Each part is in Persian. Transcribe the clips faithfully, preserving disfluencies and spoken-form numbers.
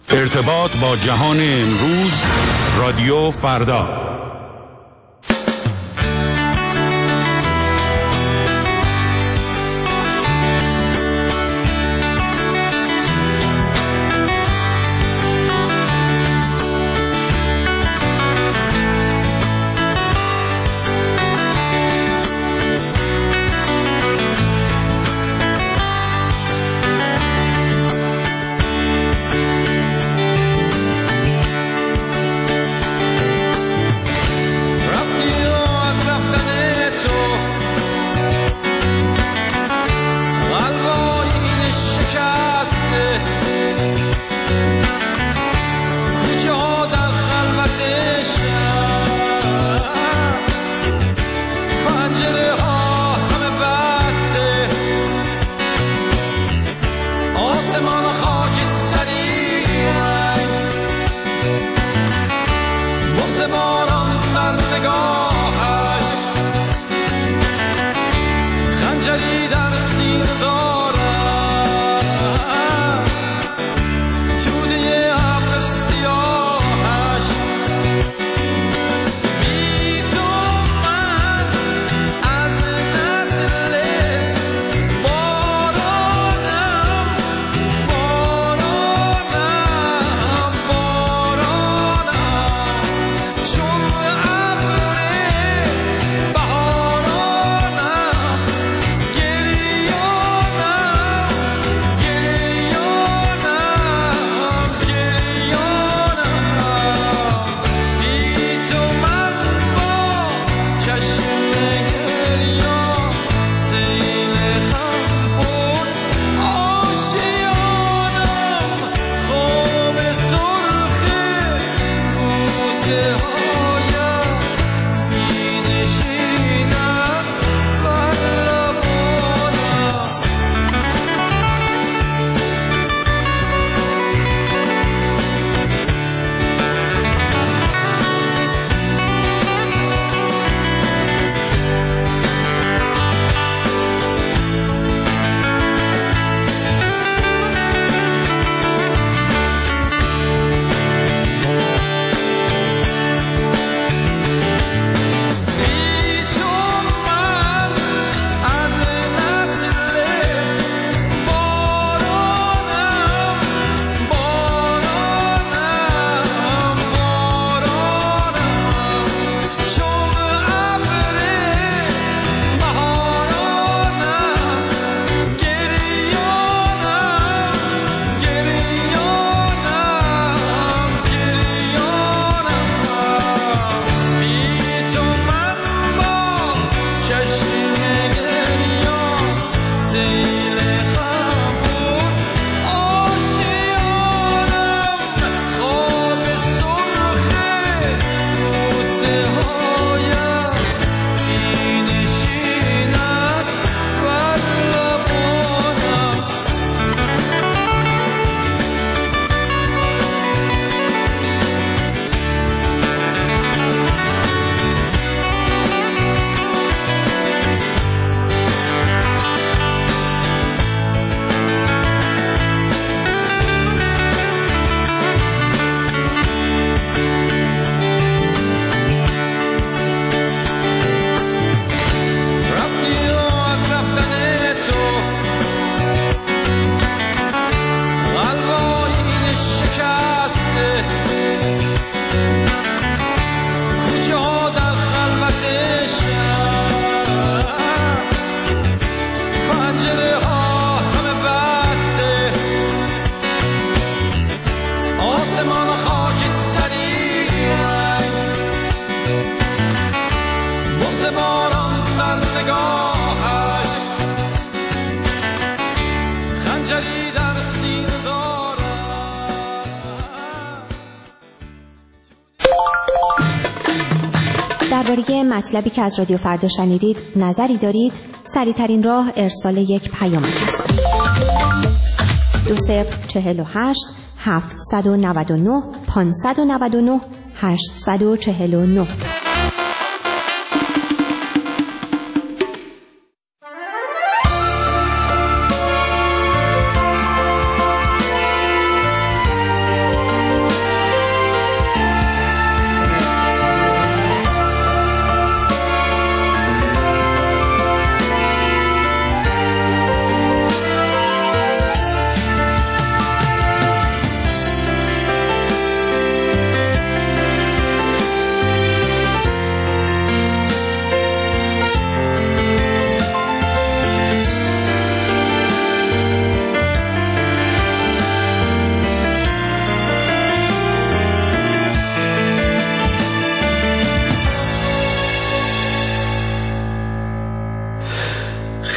ارتباط با جهان امروز، رادیو فردا. درباره مطلبی که از رادیو فردا شنیدید نظری دارید؟ سریع‌ترین راه ارسال یک پیام است. دو صفر چهل و هشت هفتصد و نود و نه پانصد و نود و نه هشتصد و چهل و نه.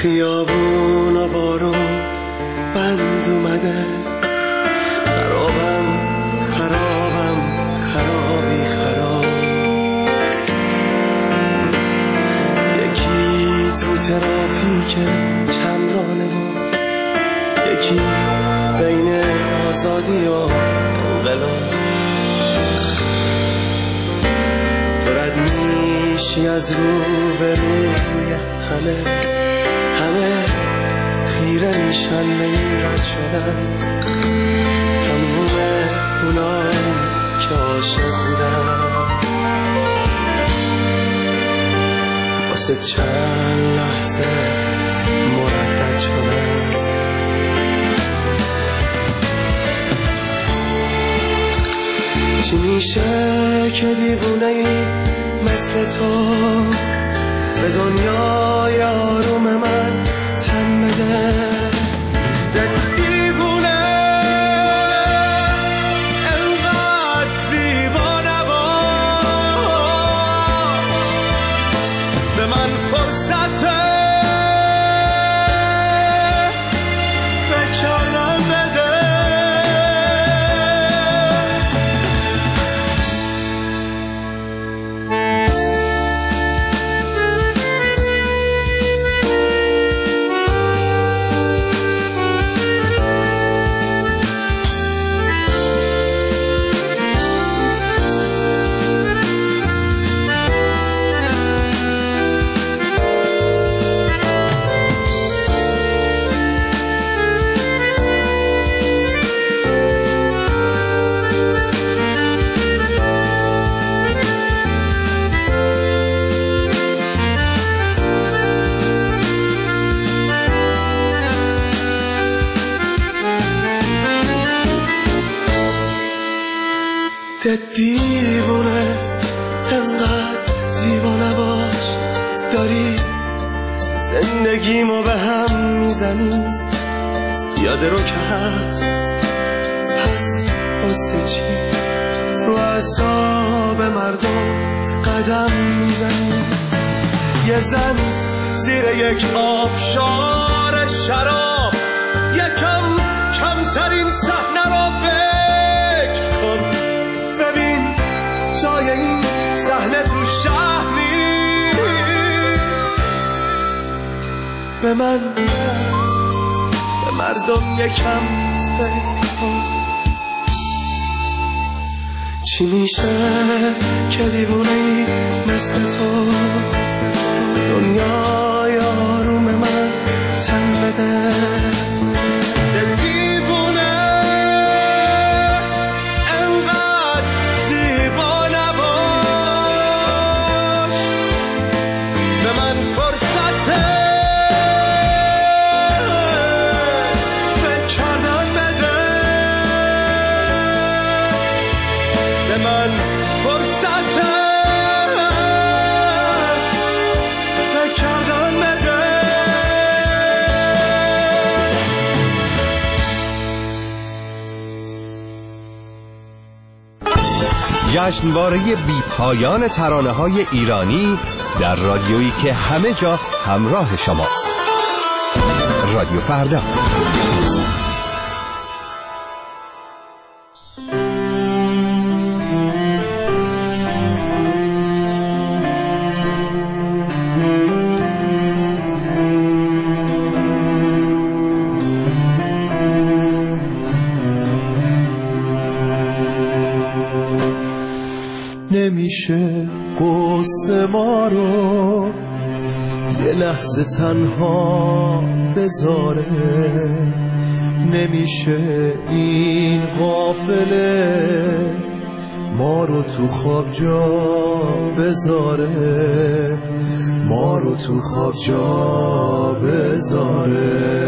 خیابون و بارون بند اومده، خرابم خرابم خرابی خراب. یکی تو ترافیک چمرانه و یکی بین آزادی و انقلاب. تو رد میشی از رو به روی همه، همه خیره میشن به این رد شدن. تموم اونایی که عاشق بودن واسه چند لحظه مردد شدن. چی میشه که دیوونه ای مثل تو به دنیای آروم من تن بده؟ دیوونه انقدر زیبا نباش، به من فرصت فکر کردن بده. دیوونه انقدر زیبا نباش، داری زندگیمو به هم میزنی. یاد رو که هست، پس واسه چی رو اعصاب مردم قدم میزنی؟ یه زن زیر یک آبشار شراب یکم کمترین صحنه رو فکر کن. ببین جای این صحنه تو شهر نیست. به من، به مردم یکم فکر کن. چی میشه که دیوونه‌ای مثل تو دنیای آروم من تن بده؟ جشنواره بی پایان ترانه‌های ایرانی در رادیویی که همه جا همراه شماست. رادیو فردا. نمیشه قصه ما رو یه لحظه تنها بذاره، نمیشه این غافله ما رو تو خواب جا بذاره، ما رو تو خواب جا بذاره.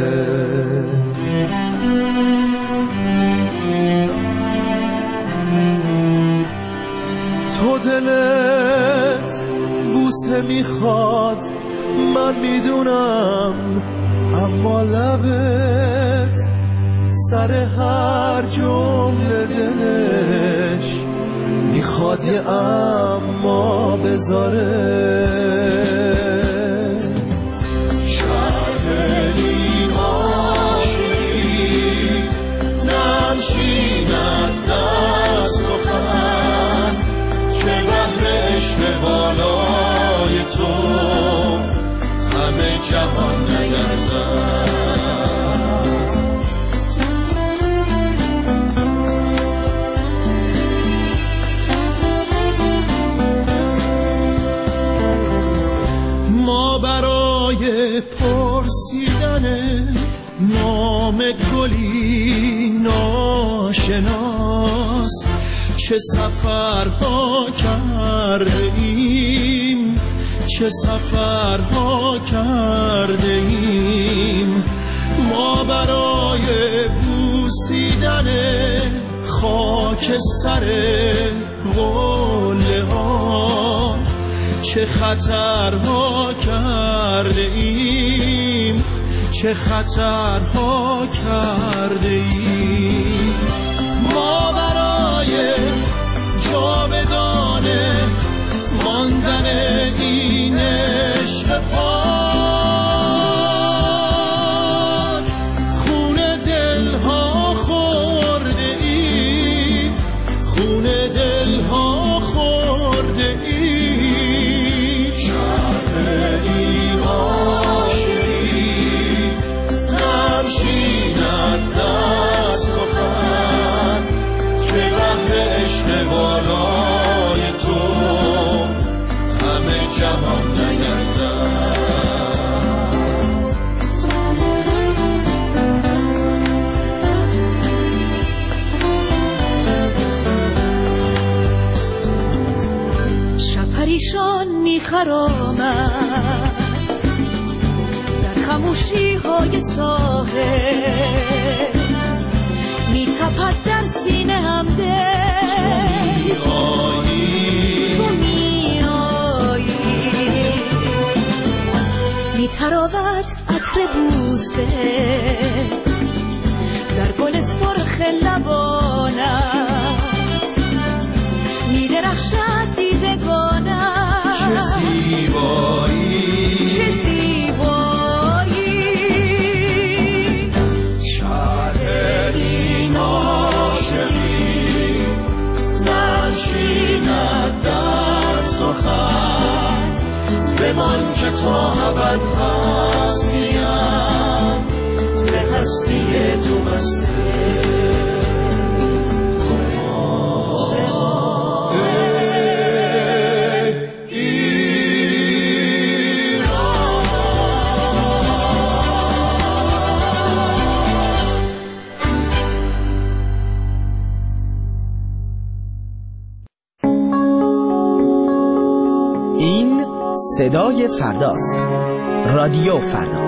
تو دلت بوسه میخواد من میدونم، اما لبت سر هر جمله دلش میخواد یه اما بذاره. شاید ننشیند دست و خم که بهر عشق بالای تو همه جهان نگرزد. ما برای پرسیدن نام گلی ناشناس چه سفرها کرده ایم، چه سفرها کرده ایم. ما برای بوسیدن خاک سر قله ها چه خطرها کرده ایم، چه خطرها کرده ایم. ما برای جاودانه ماندن این عشق پاک خون دلها خورده ایم، خون دلها خورده ایم. شهر این عاشقی ننشیند دست و خم که بهر عشق بالای تو همه جهان نگرزد. شب پریشان میخرامد در خموشی های ساحل، میتپد در سینه هم دل تو میایی، میتراود عطر بوسه در گل سرخ لبانت، میدرخشد دیدگانت. چه زیبایی، چه زیبایی. شهر این عاشقی ننشیند در سخن بمان که تا ابد هستیم به هستی تو بسته. صدای فرداست. رادیو فردا.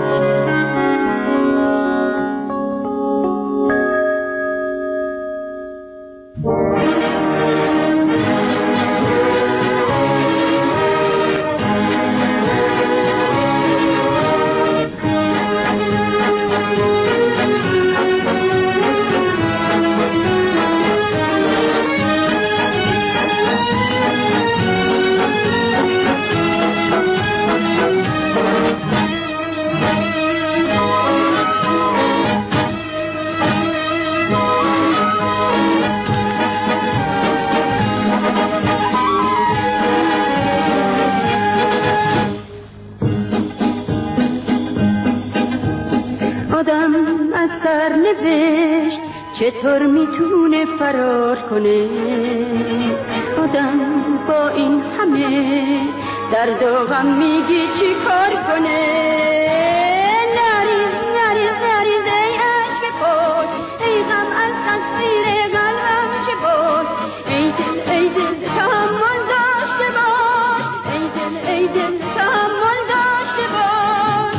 چطور میتونه فرار کنه آدم با این همه درد و غم؟ میگی چی کار کنه؟ نریز نریز نریز ای عشق پاک، ای غم از تصویر قلبم چه بود؟ ای دل ای دل تحمل داشته باش، ای دل ای دل تحمل داشته باش.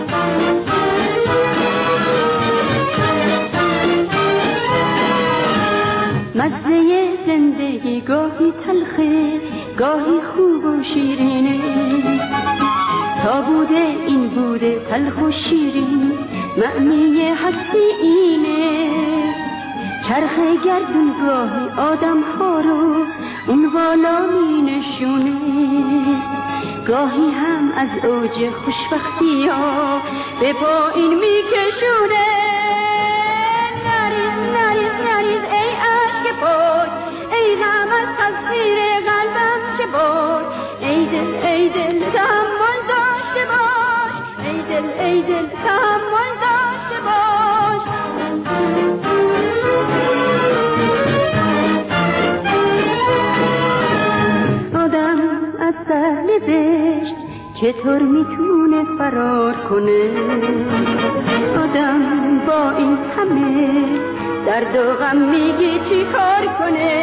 مزه زندگی گاهی تلخه گاهی خوب و شیرینه، تا بوده این بوده تلخ و شیرین، معنی هستی اینه. چرخ گردون گاهی آدم ها رو اون بالا می نشونه، گاهی هم از اوج خوشبختی ها به پایین می کشونه. نریز نریز چطور میتونه فرار کنه آدم با این همه درد و غم میگی چی کار کنه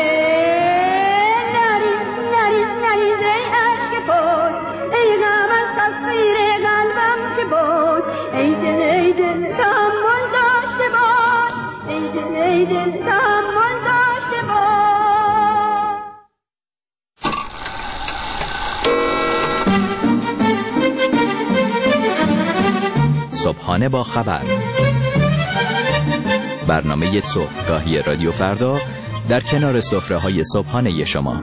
نریز نریز نریز ای عشق بود ای غم از تصویر قلبم چه بود ای دل ای دل تحمل داشته باش ای دل ای دل تحمل داشته باش. صبحانه با خبر، برنامه صبحگاهی رادیو فردا در کنار سفره‌های صبحانه شما.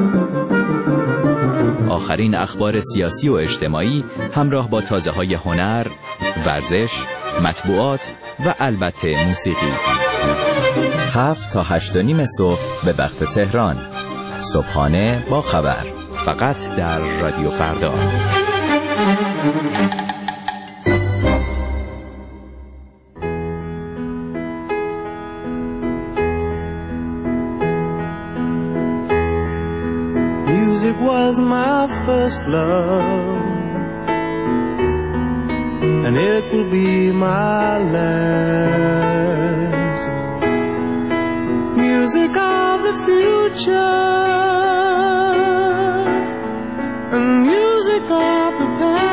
آخرین اخبار سیاسی و اجتماعی همراه با تازه‌های هنر، ورزش، مطبوعات و البته موسیقی. هفت تا هشت و نیم صبح به وقت تهران. صبحانه با خبر، فقط در رادیو فردا. Music was my first love, and it will be my last. Music of the future, and music of the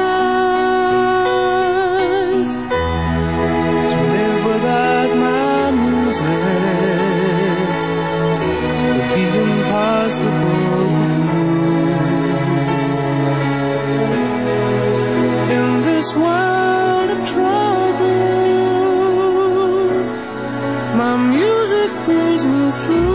past. To live without my music would be impossible to do. In this world of troubles, my music pulls me through.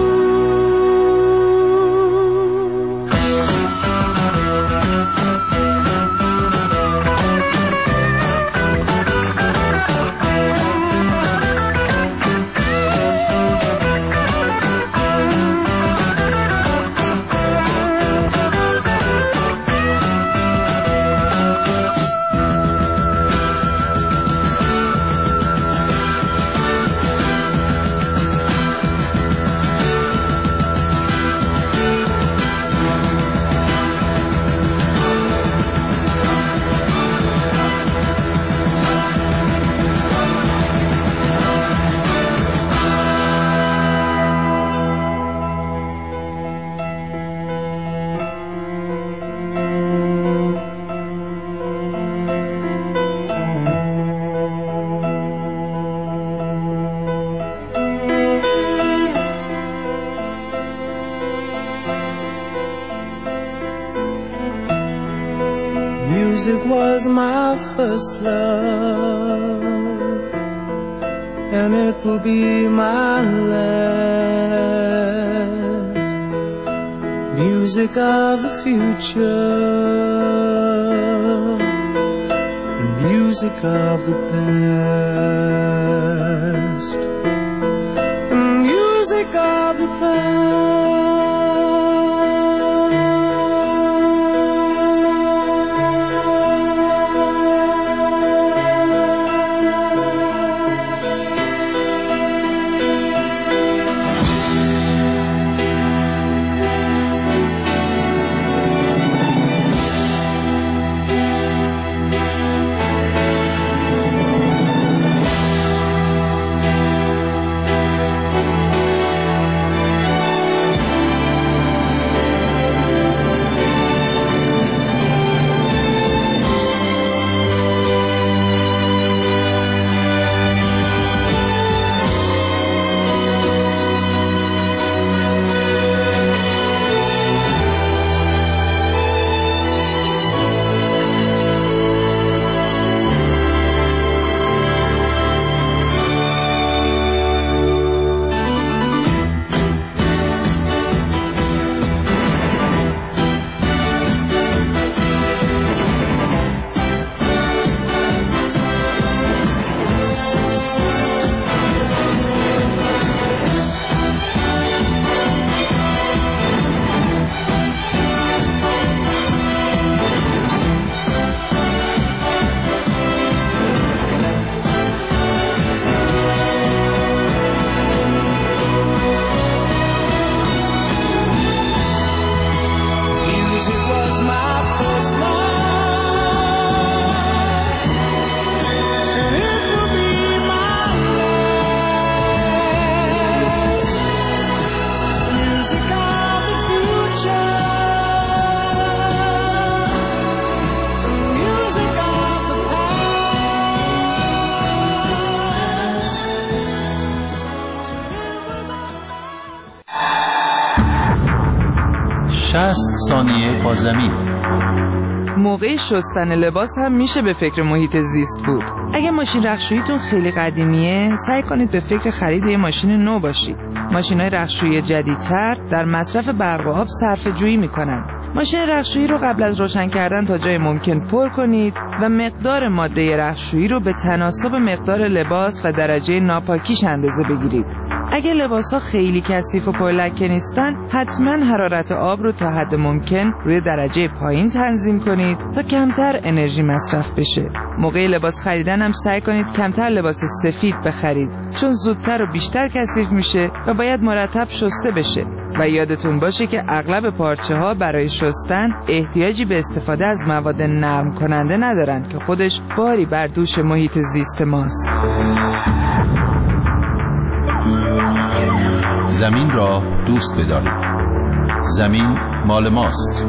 Music was my first love, and it will be my last. Music of the future, and music of the past, and music of the past. شصت ثانیه با زمین. موقع شستن لباس هم میشه به فکر محیط زیست بود. اگه ماشین رختشوییتون خیلی قدیمیه، سعی کنید به فکر خرید یه ماشین نو باشید. ماشین‌های رختشویی جدیدتر در مصرف برق و آب صرفه‌جویی میکنن. ماشین رختشویی رو قبل از روشن کردن تا جای ممکن پر کنید و مقدار ماده رختشویی رو به تناسب مقدار لباس و درجه ناپاکیش اندازه بگیرید. اگه لباس‌ها خیلی کثیف و پرلکه نیستن، حتما حرارت آب رو تا حد ممکن روی درجه پایین تنظیم کنید تا کمتر انرژی مصرف بشه. موقع لباس خریدن هم سعی کنید کمتر لباس سفید بخرید، چون زودتر و بیشتر کثیف میشه و باید مرتب شسته بشه. و یادتون باشه که اغلب پارچه ها برای شستن احتیاجی به استفاده از مواد نرم کننده ندارن که خودش باری بر دوش محیط زیست ماست. زمین را دوست بدارید. زمین مال ماست.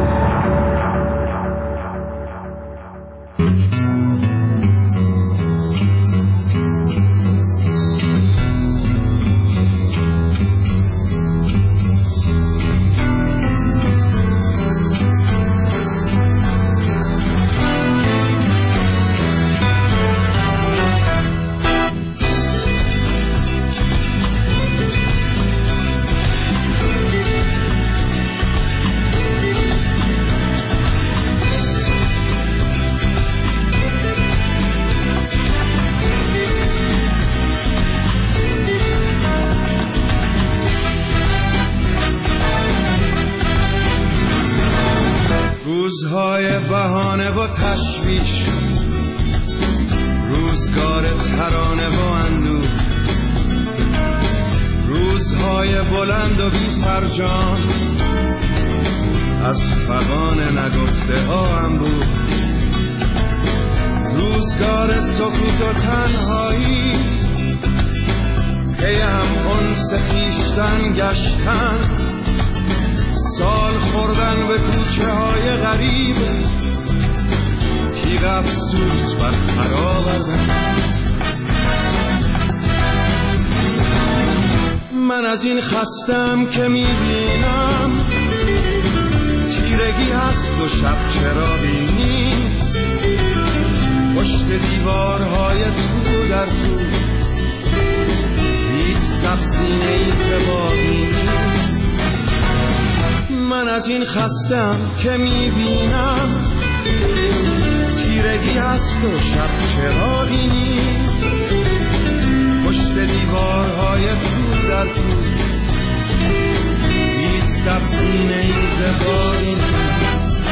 روزهای بهانه و تشویش، روزگار ترانه و اندوه، روزهای بلند و بی فرجام، از فغان نگفته ها هم بود، روزگار سکوت و تنهایی، پی هم انس خویشتن گشتن، سال خوردن به کوچه های غریب، تیغ افسوس بر پر آوردن. من از این خستم که میبینم تیرگی هست و شب چراغی نیست، پشت دیوارهای تو در تو هیچ سبزینه‌ای زبانی نیست. من از این خستم که میبینم تیرگی هست و شب چراغی نیست، پشت دیوارهای تو در تو هیچ سبزینه‌ای زبانی نیست.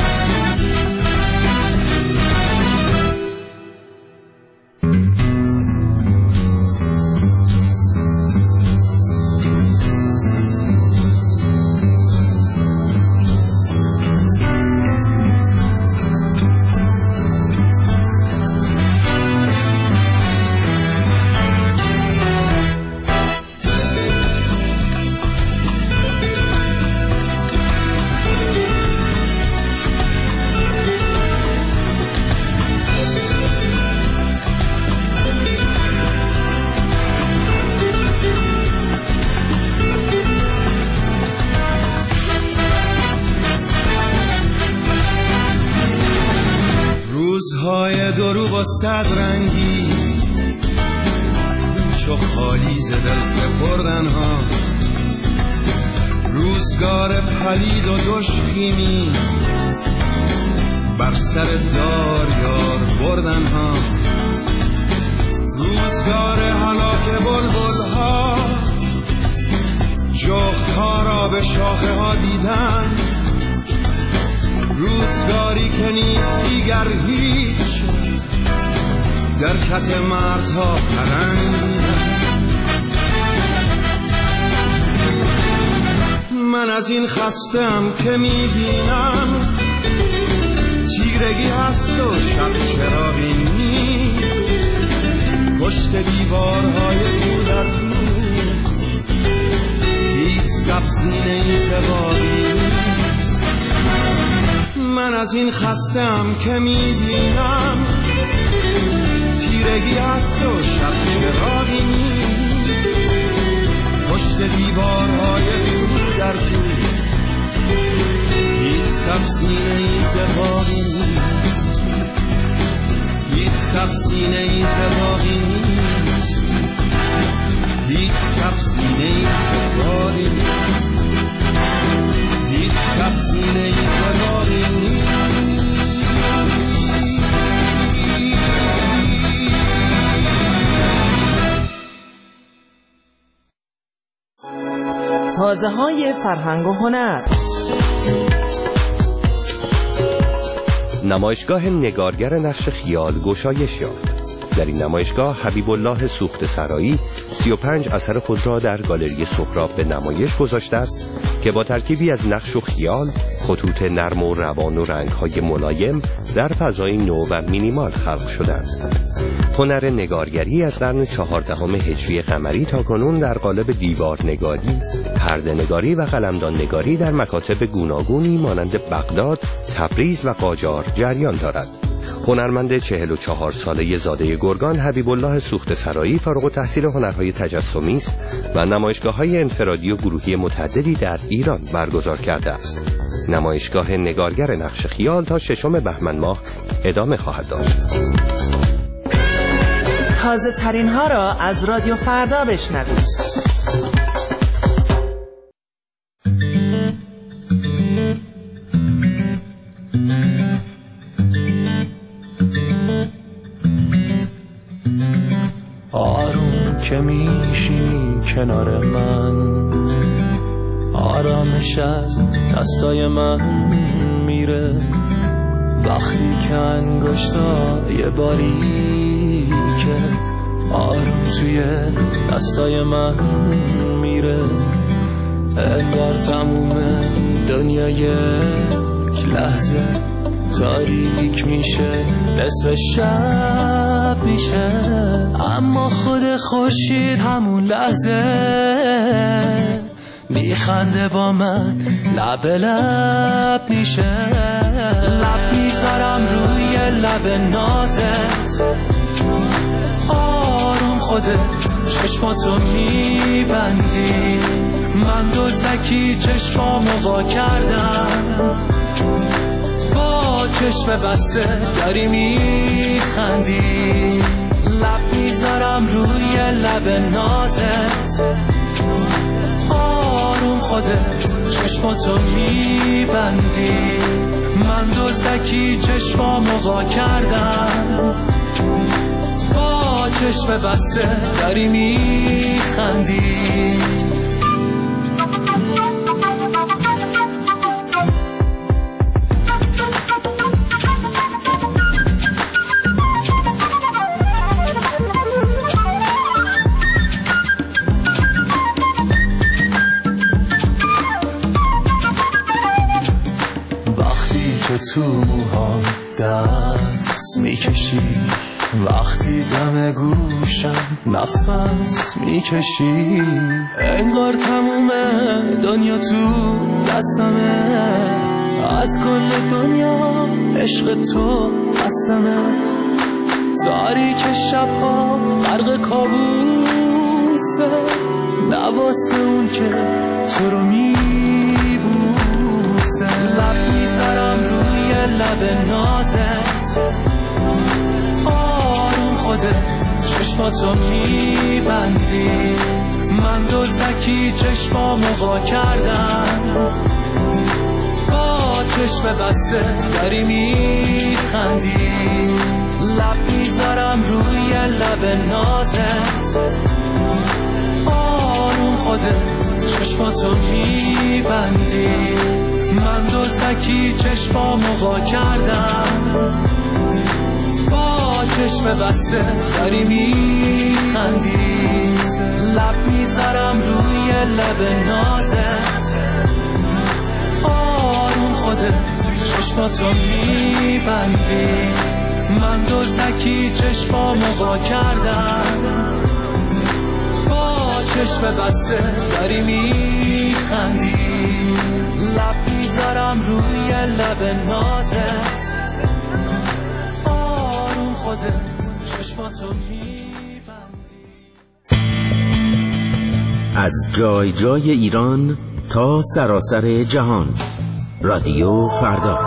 روزهای دروغ و صد رنگی، چو خالی ز دل سپردن ها، روزگار پلید و دشخیمی، بر سر دار یار بردن ها، روزگار هلاک بلبل ها، جغد ها را به شاخه ها دیدن، روزگاری که نیست دیگر هیچ، در کت مردها پرنگ. من از این خستم که میبینم تیرگی هست و شب چراغی نیست، پشت دیوارهای تو در تو هیچ سبزینه‌ای زبانی نیست. من از این خستم که میبینم تیرگی هست و شب چراغی نیست، پشت دیوارهای تو در تو شب سینه ای زباقی نیست، هیچ شب سینه ای زباقی نیست، هیچ شب سینه ای زباقی نیست، هیچ شب سینه ای زباقی نیست. تازه های فرهنگ و هنر. نمایشگاه نگارگر نقش خیال گشایش یافت. در این نمایشگاه حبیب الله سوخته سرایی سی و پنج اثر خود را در گالری سهراب به نمایش گذاشته است که با ترکیبی از نقش و خیال، خطوط نرم و روان و رنگ‌های ملایم در فضای نو و مینیمال خلق شدند. هنر نگارگری از قرن چهاردهم هجری قمری تا کنون در قالب دیوار نگاری، پرده نگاری و قلمدان نگاری در مکاتب گوناگونی مانند بغداد، تبریز و قاجار جریان دارد. هنرمند چهل و چهار ساله زاده گرگان حبیب الله سوخته سرایی فارغ التحصیل هنرهای تجسمی است و نمایشگاه‌های انفرادی و گروهی متعددی در ایران برگزار کرده است. نمایشگاه نگارگر نقش خیال تا ششم بهمن ماه ادامه خواهد داشت. تازه ترین ها را از رادیو فردا بشنوید. آروم که میشی کنار من، آرامش از دستای من میره، وقتی که انگشتای باریکه آروم توی دستای من میره، انگار تموم دنیا یک لحظه تاریک میشه، نصف شب میشه، اما خود خورشید همون لحظه میخنده با من، لب لب میشه، لب میذارم روی لب نازت، آروم خودت چشماتو میبندی، من دزدکی چشمامو وا کردم، با چشم بسته داری میخندی، لب میذارم روی لب نازت، آروم خودت چشماتو میبندی، من دزدکی چشمامو وا کردم، با چشم بسته داری میخندی. تو موها دست میکشی، وقتی دم گوشم نفس میکشی، انگار تموم دنیا تو دستمه، از کل دنیا عشق تو هستمه، تاریک شبها غرق کابوسه، نواسه اون که تو رو میبوسه، لب میذارم روی لب نازت، آروم خودت چشماتو میبندی، من دزدکی چشمامو وا کردم، با چشم بسته داری میخندی، لب میذارم روی لب نازت، آروم خودت چشماتو میبندی، من دزدکی چشمامو وا کردم، با چشم بسته داری میخندی، لب میذارم روی لب نازت، آروم خودت چشماتو میبندی، من دزدکی چشمامو وا کردم، با چشم بسته داری میخندی، لب میذارم روی لب نازت، آروم خودت چشماتو میبندی. از جای جای ایران تا سراسر جهان، رادیو فردا.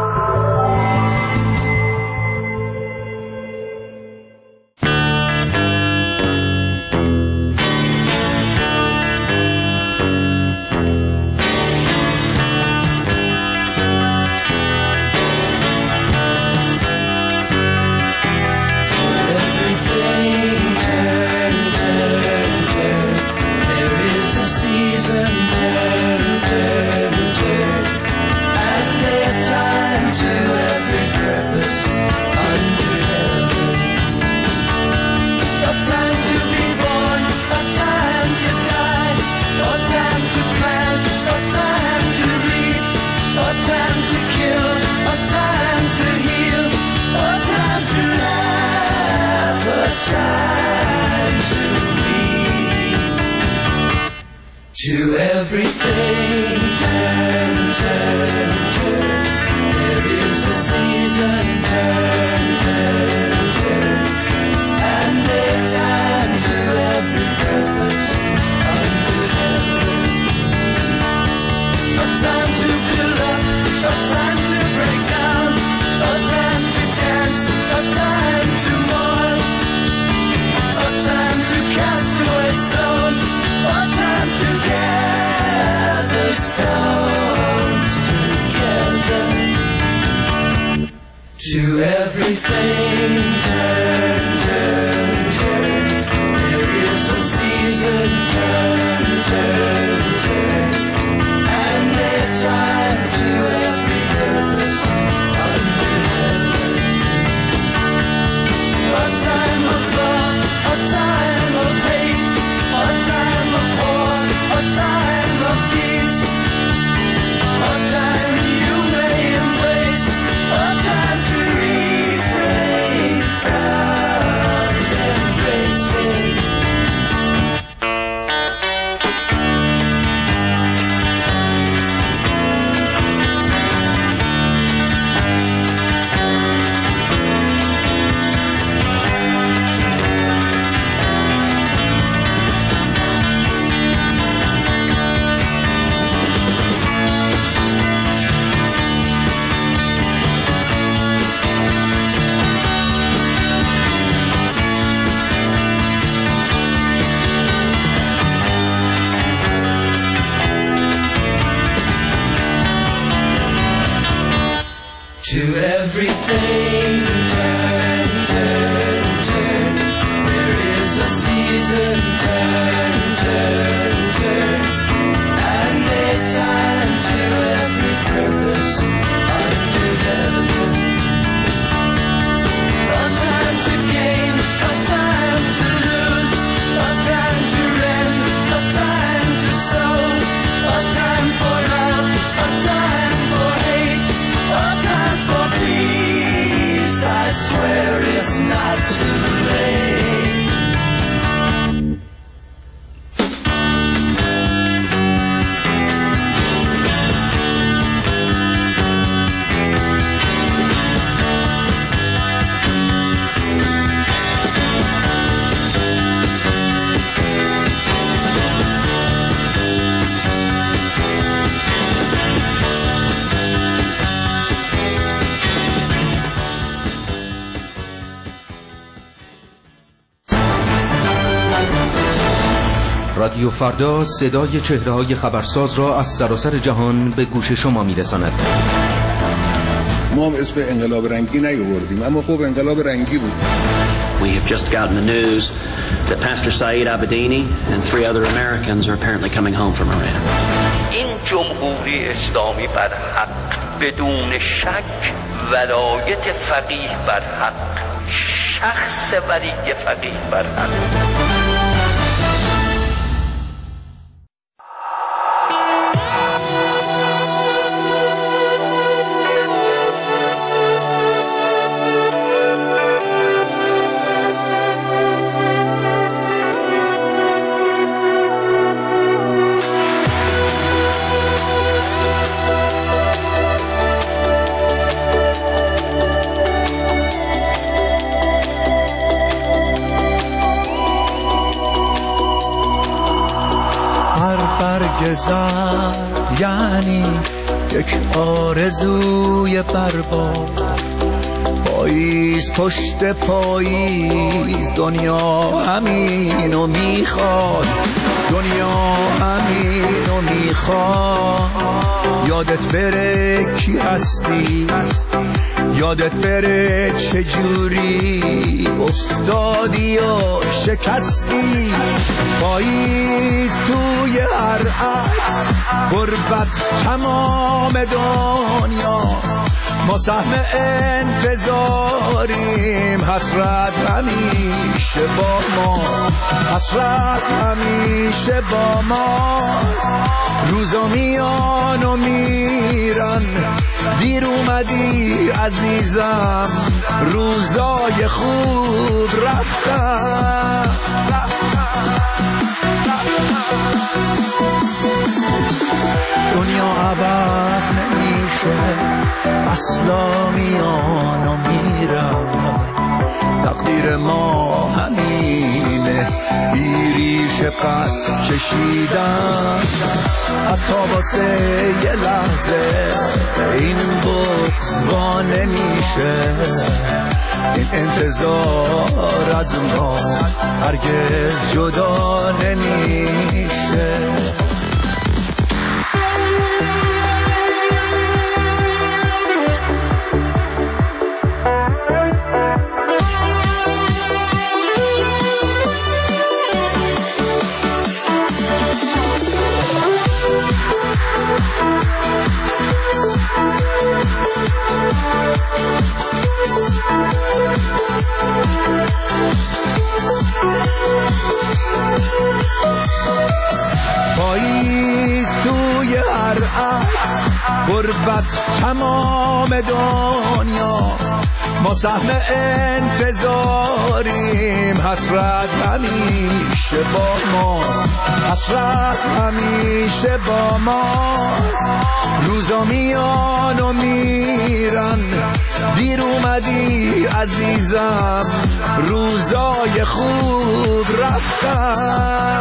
To everything, turn, turn, turn. There is a season, turn, turn, turn. And there's time to every purpose under heaven. A time to build up, a time to break down, a time to dance, a time to mourn, a time to cast away stones, a time to gather stones together. To everything, turn, turn, turn. There is a season, turn, turn, turn. And there's time to every purpose under heaven. A time of love, a time of hate, a time of war, a time of peace, a time you may embrace, a time to refrain from embracing. To everything, turn, turn, turn. There is a season, turn, turn, turn. And there's time to every purpose under heaven. A time to gain, a time to lose, a time to rend, a time to sow, a time for love, a time for hate, a time for peace. I swear it's not too late. رادیو فردا صدای چهره‌های خبرساز را از سراسر جهان به گوش شما می‌رساند. ما هم اسم انقلاب رنگی نیاوردیم، اما خب انقلاب رنگی بود. We have just gotten the news that Pastor Saeed Abedini and three other Americans are apparently coming home from Iran. این جمهوری اسلامی بر حق، بدون شک ولایت فقیه بر حق، شخص ولی فقیه بر حق. زن یعنی یک آرزوی برباد، پاییز پشت پاییز دنیا همینو میخواد، دنیا همینو میخواد. یادت بره کی هستی، یادت بره چجوری افتادی یا شکستی. پاییز توی هر عکس غربت تمام دنیاست، ما سهم انتظاریم، حسرت همیشه با ما، حسرت همیشه با ماست. روزا میان و میرن، دیر اومدی عزیزم، روزای خوب رفتن. دنیا عوض نمیشه، فصلا میان و میرن، تقدیر ما همینه، بیریش قد کشیدن. حتی واسه یه لحظه این بغض وا نمیشه، این انتظار از ما هرگز جدا نمیشه. پاییز توی هر عکس غربت تمام دنیاست، ما سهم انتظاریم، حسرت همیشه با ما، حسرت همیشه با ماست. روزا میان و میرن، دیر اومدی عزیزم، روزای خوب رفتن.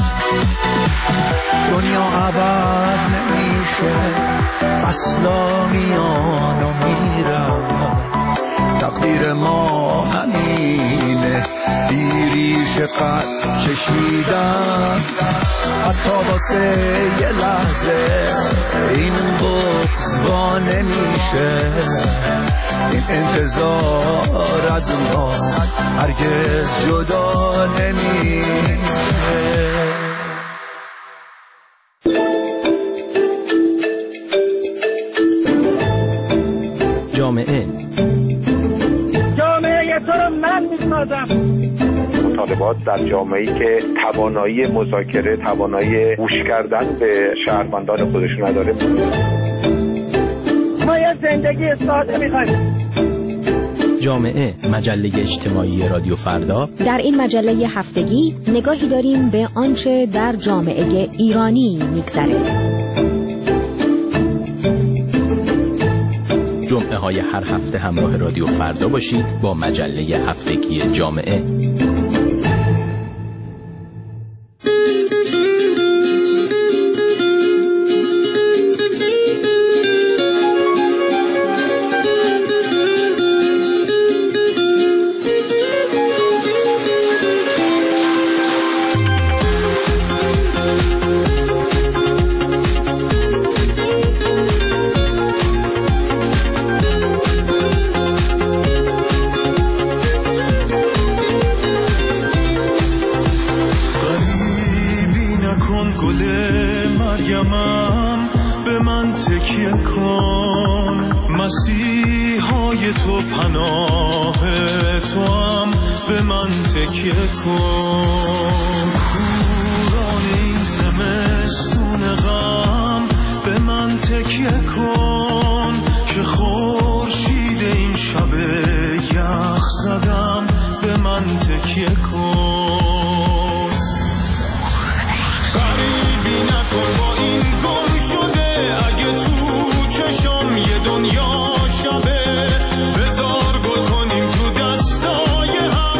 دنیا عوض نمیشه، فصلا میان و میرن، تقدیر ما همینه، بیریش قد کشیدن. حتی واسه یه لحظه این بغض وا نمیشه، این انتظار از ما هرگز جدا نمیشه. جامعه جامعه تو رو من میسازم. مطالبات در جامعه‌ای که توانایی مذاکره، توانایی گوش کردن به شهروندان خودش نداره. ما یه زندگی ساده میخوایم. جامعه، مجله اجتماعی رادیو فردا. در این مجله هفتگی نگاهی داریم به آنچه در جامعه ایرانی میگذره. جمعه های هر هفته همراه رادیو فردا باشید با مجله هفتگی جامعه.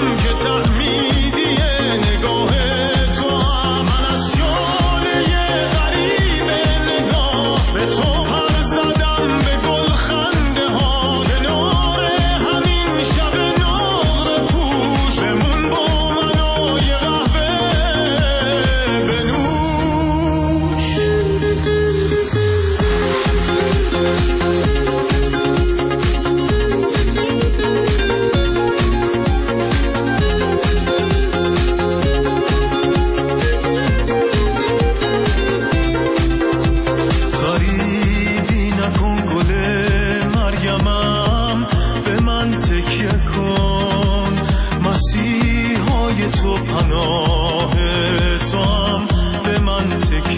Yeah.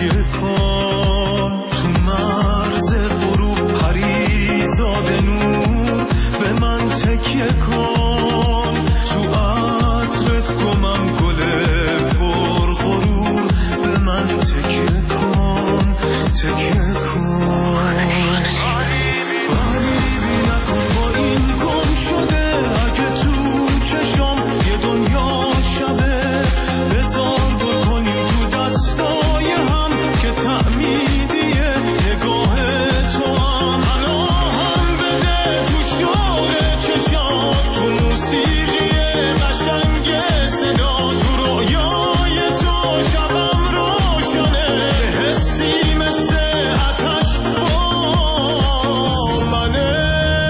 تکیه کن تو مرز غروب پریزاد نور به من تکیه کن تو عطرت گمم گل پر غرور به من تکیه کن تکیه کن غریبی نکن با این گم شده اگه تو چشم یه دنیا شبه بذار بکنیم تو دستای هم که تعمیدیه نگاه تو هم پناهم بده تو شور چشات تو موسیقی قشنگ صدا تو رویای تو شبم روشنه حسی مثل آتش با منه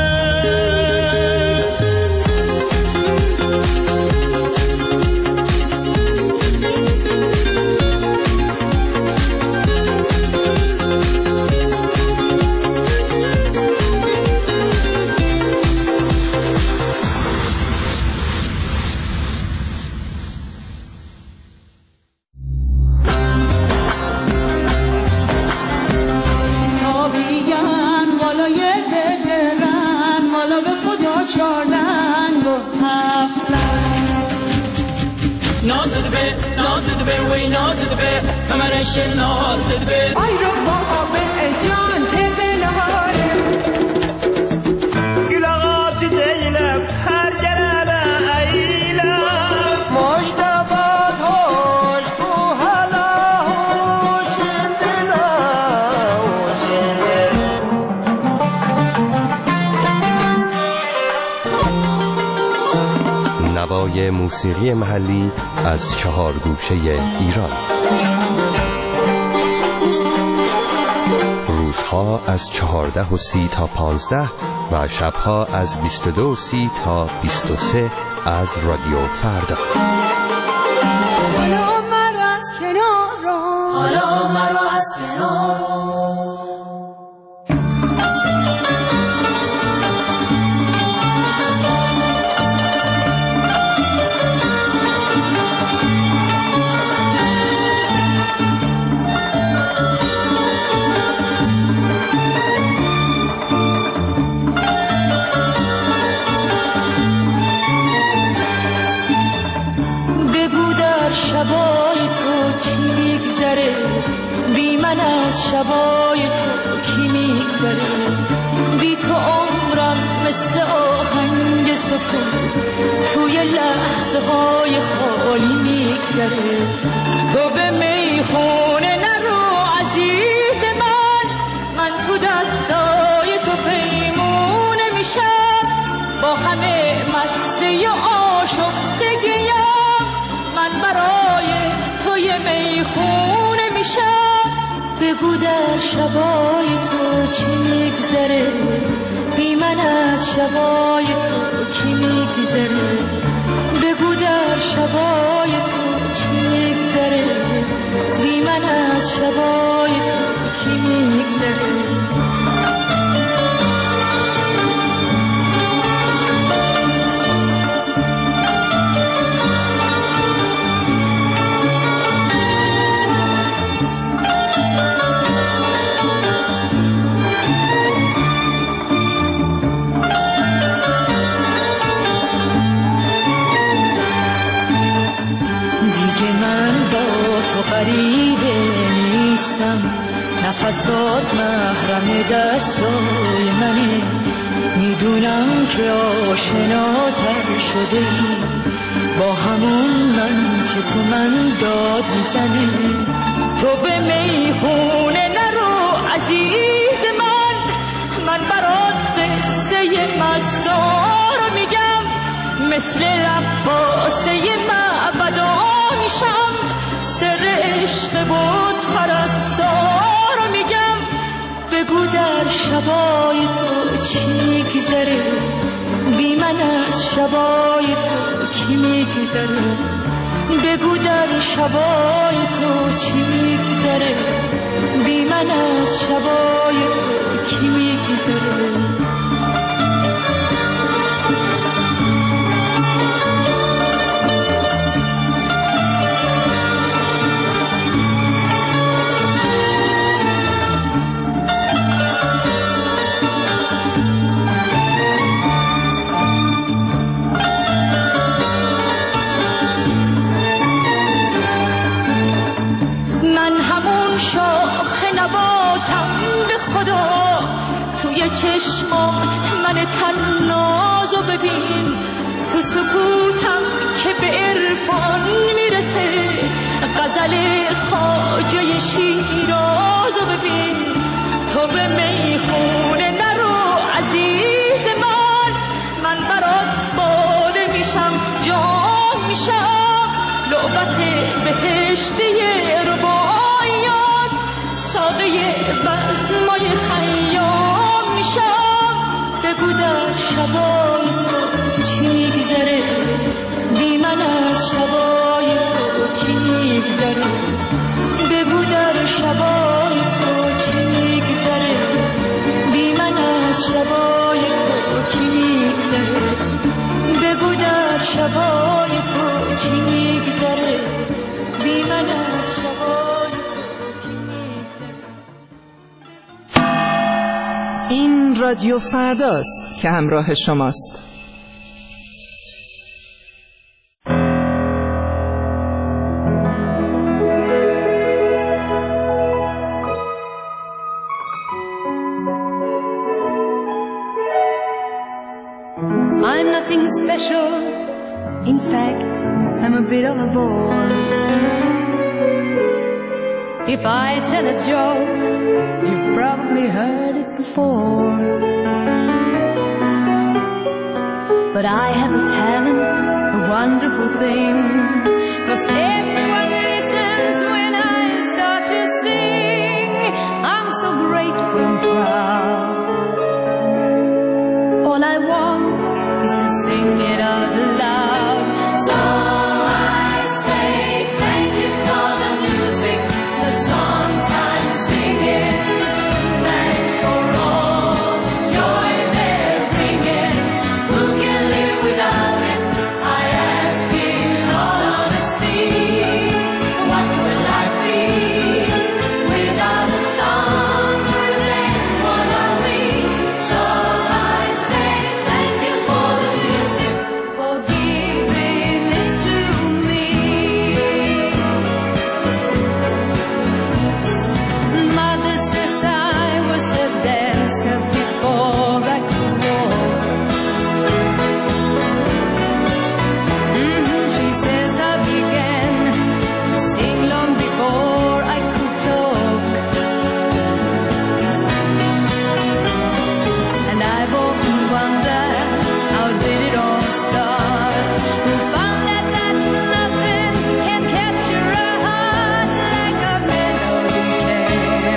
تابیگن والا یه دقرن والا به خدا چارن با هفتن نازد به نازد به وی نازد به کمرش نازد به آی رو بابا به جان تبلاره گلغات زینب هر جرابه ایلا مجتبات هوش بو هلا هوش دلا نوای موسیقی محلی از چهار گوشه ایران. روزها از چهارده و سی تا پانزده و شبها از بیست و دو و سی تا بیست و سه از رادیو فردا. حالا مرا از کنار حالا مرا از کنار شبای تو چی میگذره بی من از شبای تو کی میگذره بی تو عمرم مثل آهنگ سکون توی لحظه های خالی میگذره تو به میخونه نرو عزیز من من تو دستای تو پیمونه میشم با همه مسته آشفتگیم من برای توی میخونه میشم بگو در شبای تو چی میگذره بی من از شبای تو کی میگذره بگو در شبای تو چی میگذره بی من از شبای تو کی میگذره غریبه نیستم نفسات محرم دستای منه میدونم که آشناتر شده ای با همون من که تو من داد میزنه تو به میخونه نرو عزیز من من برات قصه مستا رو میگم مثل رقاصه معبدا میشم سر عشق بود پرستار رو میگم بگو در شبای تو چی میگذره بی من از شبای تو کی میگذره بگو در شبای تو چی میگذره بی من از شبای تو کی میگذره توی چشمام من تنازو ببین، تو سکوتم که به عرفان میرسه، غزل خواجه شیرازو ببین. تو به میخونه نرو عزیز من، من برات باده میشم جام میشم، لعبت بهشتی رباعیات، ساقه بزمای خیام میشم. بگو در شبای تو چی میگذره، بی من از شبای تو کی میگذره. بگو در شبای تو چی میگذره، بی من از شبای تو کی میگذره. بگو در شبای تو چی میگذره، بی من از شبای تو کی میگذره. این رادیو فرداست که همراه شماست. I'm nothing special, in fact, I'm a bit of a bore. If I tell a joke, you've probably heard it before. But I have a talent, a wonderful thing, 'cause everyone listens when I start to sing. I'm so grateful and proud. All I want is to sing it out loud. So I say thank you for the music, the songs I'm singing. Thanks for all the joy they're bringing. Who can live without it? I ask in all honesty. What would life be without the song? That's what are we? So I say thank you for the music, for giving it to me. Mother says I was a dancer before I could walk. Mhm, she says I began to sing long before I could talk. And I've often wondered, how did it all start? Who found that that nothing can capture a heart like a melody can?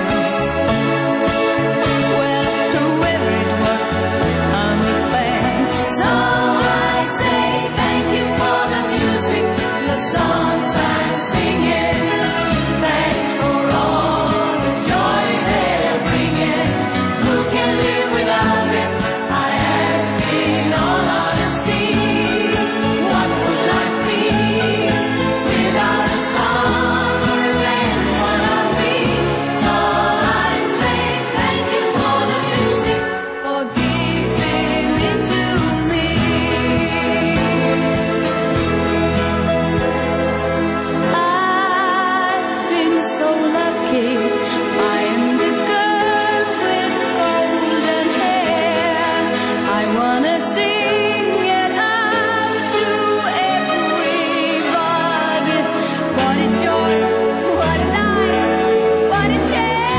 Well, whoever it was, I'm a fan. So I say thank you for the music, the songs I'm singing. Thanks for all the joy they're bringing. Who can live without it? I ask in all honesty. What would life be without a song or a dance? What are we? So I say thank you for the music, for giving it to me. I've been so lucky. I am the girl with golden hair. I wanna sing it out to everybody. What a joy, what a life, what a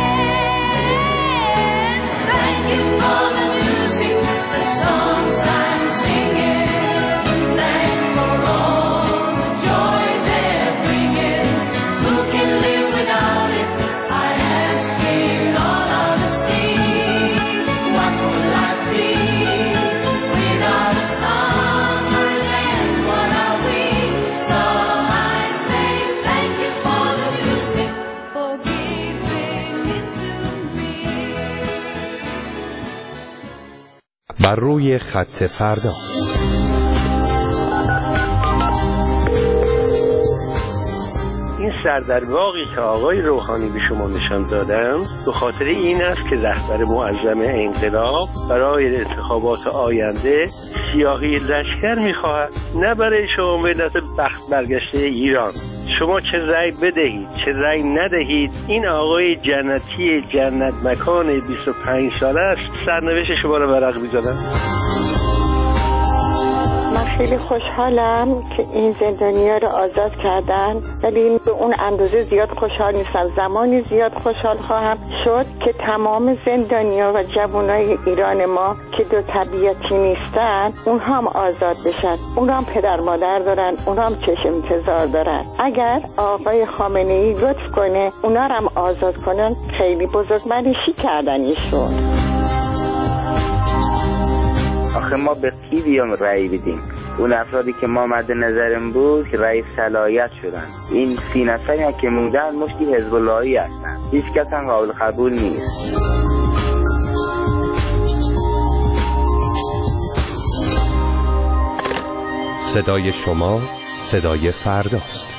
chance. Thank you for the music, the songs I'm singing. Thanks for all the joy they're bringing. Who can live without it? I ask in all honesty. What would life be without a song or a dance? What are we? So I say thank you for the music, for giving it to me. بر روی خط فردا. این سردرگاهی که آقای روحانی به شما نشان دادم به خاطر این است که رهبر معظم انقلاب برای انتخابات آینده سیاهی لشکر میخواهد، نه برای شما ملت بخت برگشته ایران. شما چه رأی بدهید چه رأی ندهید، این آقای جنتی جنت مکان بیست و پنج ساله است سرنوشت شما رو ورق می‌زنن. من خیلی خوشحالم که این زندانی‌ها رو آزاد کردن، ولی به اون اندازه زیاد خوشحال نیستم. زمانی زیاد خوشحال خواهم شد که تمام زندانی‌ها و جوانای ایران ما که دو طبیعتی نیستن اونها هم آزاد بشن. اونها هم پدر مادر دارن، اونها هم چشم انتظار دارن. اگر آقای خامنه‌ای لطف کنه اونها رو هم آزاد کنن، خیلی بزرگمنشی کردن ایشون. آخه ما به کی بیام رأی بدیم؟ اون افرادی که ما مد نظرم بود که رئیس صلاحیت شدن، این سی نفری هم که موندن مشتی حزب اللهی هستن، هیچ کس هم قابل قبول نیست. صدای شما صدای فرداست.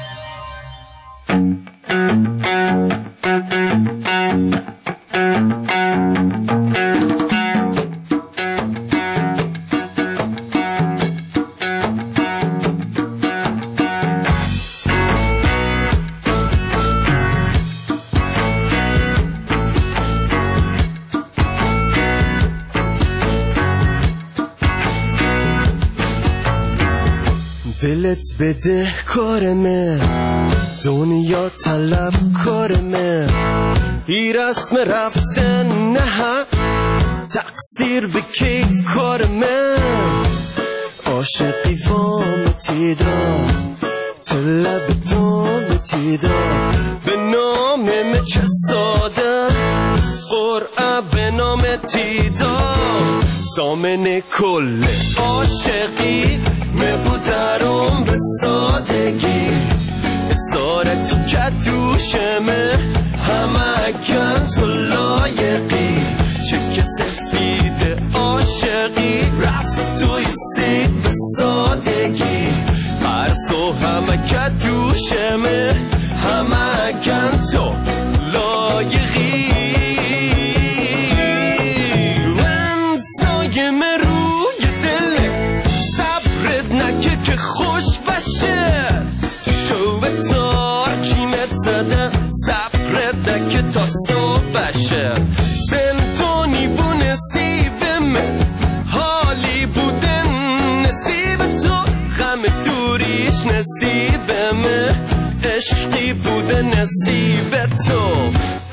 دلت بده کارمه، دنیا طلب کارمه، ای رسم رفتن نه تقصیر بکید کارمه، عاشقی وام تیدا طلب دام تیدا، به نام مچه ساده قرعه به نام تیدا، دامن کل عاشقی مبودرم به سادگی، استارت که دوشمه همه کن تو لایقی، چه سفید عاشقی رفت توی سید به سادگی، هر تو همه که دوشمه همه کن تو لایقی، که خوش باشه تو شو به تار کیمت زده، صبرت نکه تا صبح بشه، زندانی بو نصیبمه، حالی بودن نصیب تو، غم دوریش نصیبمه، عشقی بوده نصیب تو.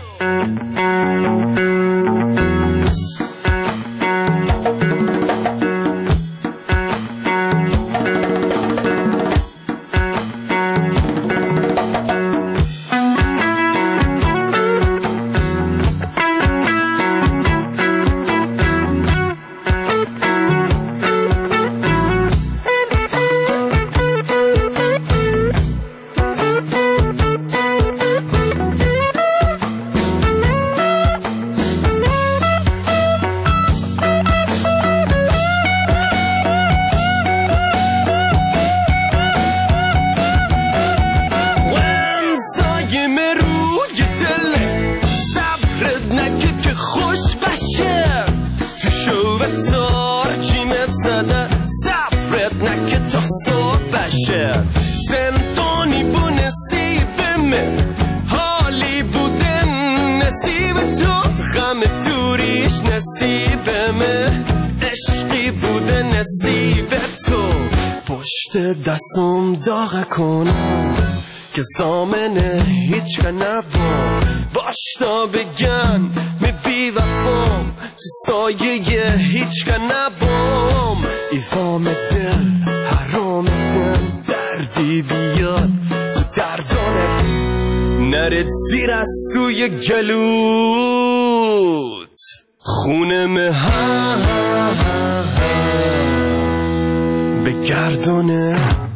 زندانی بو نصیبمه، حالی بودن نصیب تو، غم دوریش نصیبمه، عشقی بوده نصیب تو. پشت دستم داغ کنم که زامنه هیچ که نبام، باش تا بگن می بی وفام، تو سایه هیچ که نبام، ایوام دل حرامتن، دردی بیاد تو دردانت نرد زیر از توی گلوت، خونه مه به گردونه